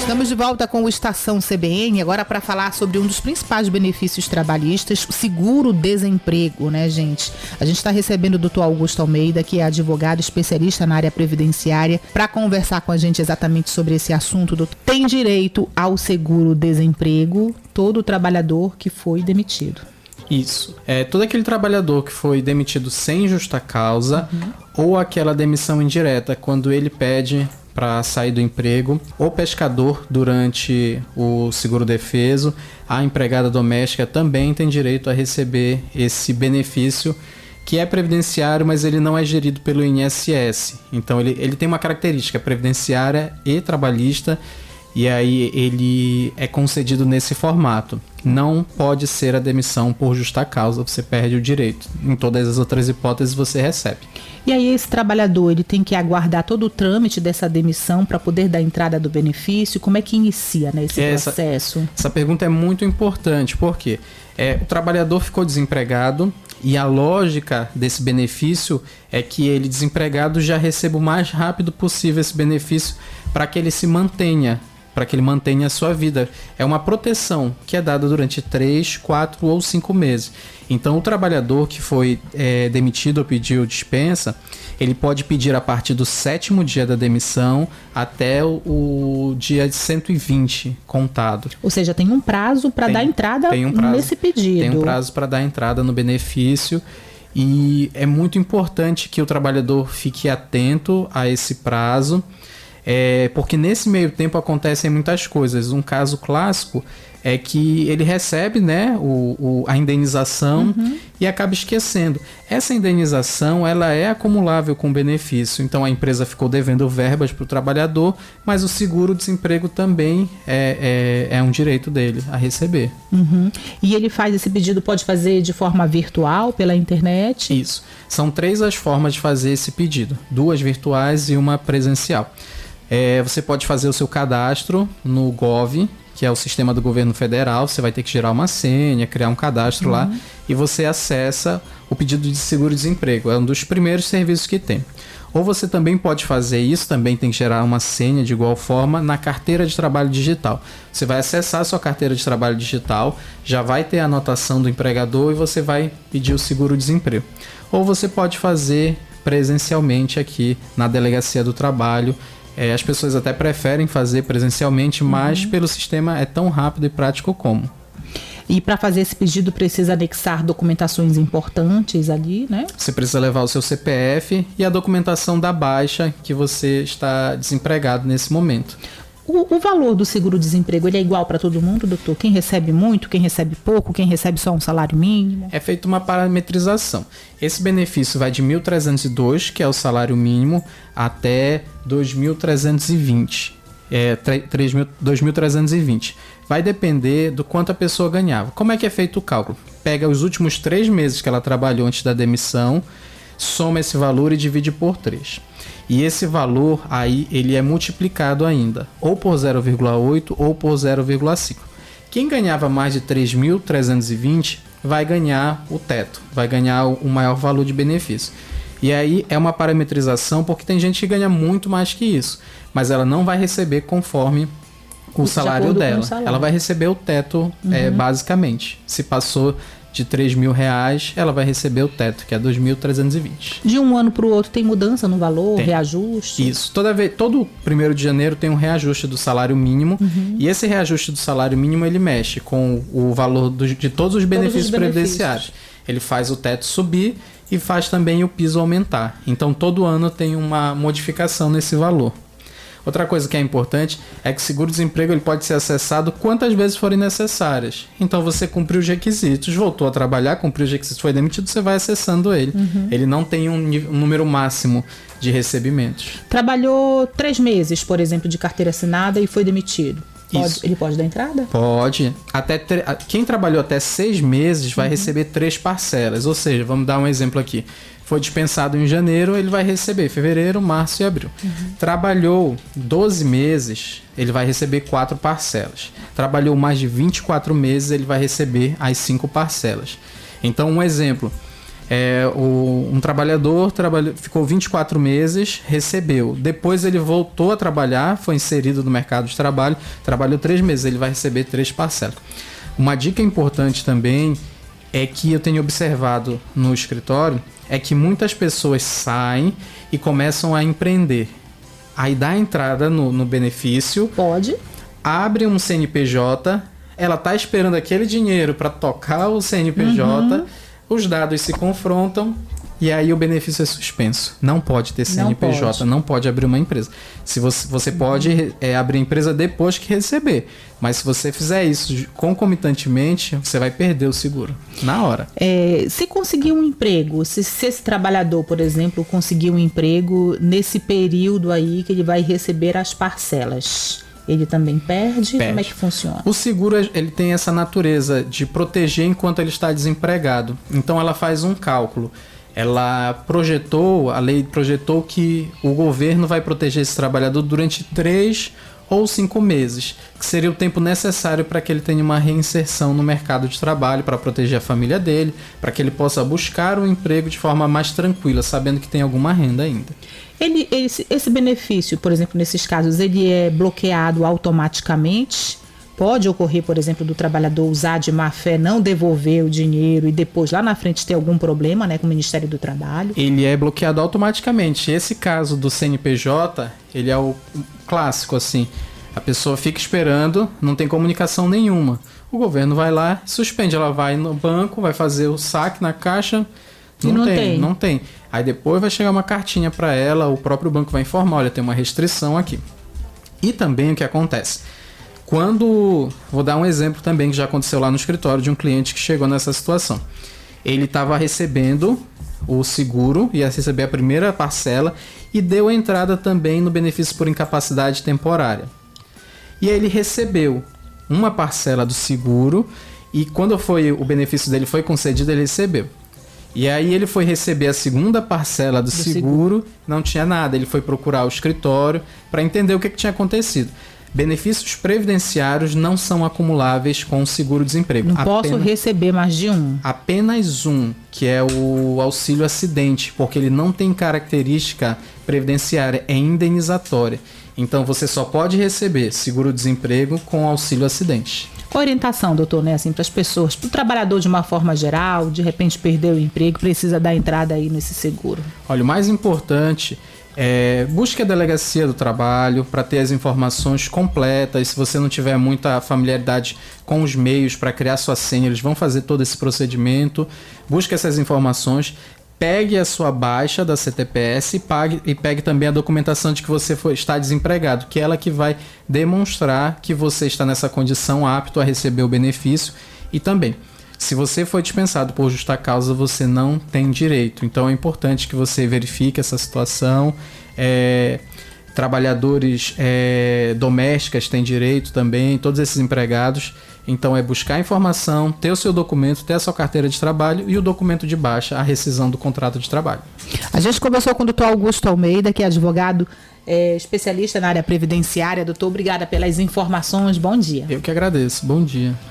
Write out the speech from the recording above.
Estamos de volta com o Estação CBN, agora para falar sobre um dos principais benefícios trabalhistas, o seguro-desemprego, né, gente? A gente está recebendo o doutor Augusto Almeida, que é advogado especialista na área previdenciária, para conversar com a gente exatamente sobre esse assunto. Doutor, tem direito ao seguro-desemprego todo trabalhador que foi demitido? Isso. Todo aquele trabalhador que foi demitido sem justa causa, ou aquela demissão indireta, quando ele pede para sair do emprego, o pescador durante o seguro-defeso, a empregada doméstica também tem direito a receber esse benefício, que é previdenciário, mas ele não é gerido pelo INSS. Então ele tem uma característica previdenciária e trabalhista, e aí ele é concedido nesse formato. Não pode ser a demissão por justa causa, você perde o direito. Em todas as outras hipóteses você recebe. E aí esse trabalhador, ele tem que aguardar todo o trâmite dessa demissão para poder dar entrada do benefício? Como é que inicia, né, esse processo? Essa pergunta é muito importante, porque o trabalhador ficou desempregado e a lógica desse benefício é que ele, desempregado, já receba o mais rápido possível esse benefício para que ele se mantenha, para que ele mantenha a sua vida. É uma proteção que é dada durante 3, 4 ou 5 meses. Então, o trabalhador que foi demitido ou pediu dispensa, ele pode pedir a partir do 7º dia da demissão até o dia 120 contado. Ou seja, tem um prazo para dar entrada nesse pedido. Tem um prazo para dar entrada no benefício. E é muito importante que o trabalhador fique atento a esse prazo, porque nesse meio tempo acontecem muitas coisas. Um caso clássico é que ele recebe, né, a indenização e acaba esquecendo. Essa indenização, ela é acumulável com benefício. Então a empresa ficou devendo verbas para o trabalhador, mas o seguro-desemprego também é um direito dele a receber. E ele faz esse pedido, pode fazer de forma virtual, pela internet? Isso. São 3 as formas de fazer esse pedido. 2 virtuais e uma presencial. Você pode fazer o seu cadastro no Gov, que é o sistema do governo federal. Você vai ter que gerar uma senha, criar um cadastro lá, e você acessa o pedido de seguro-desemprego. É um dos primeiros serviços que tem. Ou você também pode fazer isso, também tem que gerar uma senha de igual forma na carteira de trabalho digital. Você vai acessar a sua carteira de trabalho digital, já vai ter a anotação do empregador e você vai pedir o seguro-desemprego. Ou você pode fazer presencialmente aqui na Delegacia do Trabalho. As pessoas até preferem fazer presencialmente, mas pelo sistema é tão rápido e prático como. E para fazer esse pedido precisa anexar documentações importantes ali, né? Você precisa levar o seu CPF e a documentação da baixa que você está desempregado nesse momento. O valor do seguro-desemprego, ele é igual para todo mundo, doutor? Quem recebe muito, quem recebe pouco, quem recebe só um salário mínimo? É feita uma parametrização. Esse benefício vai de 1.302, que é o salário mínimo, até 2.320. 2.320. Vai depender do quanto a pessoa ganhava. Como é que é feito o cálculo? Pega os últimos 3 meses que ela trabalhou antes da demissão, soma esse valor e divide por 3. E esse valor aí, ele é multiplicado ainda, ou por 0,8 ou por 0,5. Quem ganhava mais de 3.320 vai ganhar o teto, vai ganhar o maior valor de benefício. E aí é uma parametrização, porque tem gente que ganha muito mais que isso, mas ela não vai receber conforme o salário dela. Ela vai receber o teto, basicamente. Se passou de R$3.000, ela vai receber o teto, que é 2.320. De um ano para o outro tem mudança no valor, reajuste? Isso. Todo 1º de janeiro tem um reajuste do salário mínimo, e esse reajuste do salário mínimo, ele mexe com o valor de todos os benefícios previdenciários. Ele faz o teto subir e faz também o piso aumentar. Então, todo ano tem uma modificação nesse valor. Outra coisa que é importante é que o seguro-desemprego ele pode ser acessado quantas vezes forem necessárias. Então você cumpriu os requisitos, voltou a trabalhar, cumpriu os requisitos, foi demitido, você vai acessando ele. Ele não tem um número máximo de recebimentos. Trabalhou 3 meses, por exemplo, de carteira assinada e foi demitido. Ele pode dar entrada? Pode. Quem trabalhou até 6 meses vai receber 3 parcelas. Ou seja, vamos dar um exemplo aqui. Foi dispensado em janeiro, ele vai receber fevereiro, março e abril. Trabalhou 12 meses, ele vai receber 4 parcelas. Trabalhou mais de 24 meses, ele vai receber as 5 parcelas. Então, um exemplo. Um trabalhador ficou 24 meses, recebeu. Depois ele voltou a trabalhar, foi inserido no mercado de trabalho, trabalhou 3 meses, ele vai receber 3 parcelas. Uma dica importante também é que eu tenho observado no escritório, é que muitas pessoas saem e começam a empreender. Aí dá a entrada no benefício. Pode. Abre um CNPJ, ela está esperando aquele dinheiro para tocar o CNPJ, os dados se confrontam e aí o benefício é suspenso. Não pode ter CNPJ, não pode abrir uma empresa. Se você pode abrir empresa depois que receber, mas se você fizer isso concomitantemente, você vai perder o seguro na hora. Se conseguir um emprego, se esse trabalhador, por exemplo, conseguir um emprego nesse período aí que ele vai receber as parcelas, ele também perde? Como é que funciona? O seguro ele tem essa natureza de proteger enquanto ele está desempregado. Então ela faz um cálculo. A lei projetou que o governo vai proteger esse trabalhador durante 3 ou 5 meses, que seria o tempo necessário para que ele tenha uma reinserção no mercado de trabalho, para proteger a família dele, para que ele possa buscar um emprego de forma mais tranquila, sabendo que tem alguma renda ainda. Esse benefício, por exemplo, nesses casos, ele é bloqueado automaticamente? Pode ocorrer, por exemplo, do trabalhador usar de má fé, não devolver o dinheiro e depois lá na frente ter algum problema, né, com o Ministério do Trabalho? Ele é bloqueado automaticamente. Esse caso do CNPJ, ele é o clássico, assim. A pessoa fica esperando, não tem comunicação nenhuma. O governo vai lá, suspende. Ela vai no banco, vai fazer o saque na caixa, não tem. Aí depois vai chegar uma cartinha para ela, o próprio banco vai informar, olha, tem uma restrição aqui. E também o que acontece? Vou dar um exemplo também que já aconteceu lá no escritório de um cliente que chegou nessa situação. Ele estava recebendo o seguro, ia receber a primeira parcela e deu entrada também no benefício por incapacidade temporária. E aí ele recebeu uma parcela do seguro e quando o benefício dele foi concedido, ele recebeu. E aí ele foi receber a segunda parcela do seguro, não tinha nada. Ele foi procurar o escritório para entender o que tinha acontecido. Benefícios previdenciários não são acumuláveis com o seguro-desemprego. Não posso receber mais de um. Apenas um, que é o auxílio acidente, porque ele não tem característica previdenciária, é indenizatória. Então você só pode receber seguro-desemprego com auxílio acidente. Orientação, doutor, né, assim, para as pessoas, para o trabalhador de uma forma geral, de repente perdeu o emprego, precisa dar entrada aí nesse seguro. Olha, o mais importante busque a delegacia do trabalho para ter as informações completas. Se você não tiver muita familiaridade com os meios para criar sua senha, eles vão fazer todo esse procedimento. Busque essas informações, pegue a sua baixa da CTPS e pegue também a documentação de que você está desempregado, que é ela que vai demonstrar que você está nessa condição apto a receber o benefício. E também, se você foi dispensado por justa causa, você não tem direito. Então é importante que você verifique essa situação. Trabalhadores domésticas têm direito também, todos esses empregados. Então é buscar informação, ter o seu documento, ter a sua carteira de trabalho e o documento de baixa, a rescisão do contrato de trabalho. A gente conversou com o doutor Augusto Almeida, que é advogado especialista na área previdenciária. Doutor, obrigada pelas informações. Bom dia. Eu que agradeço. Bom dia.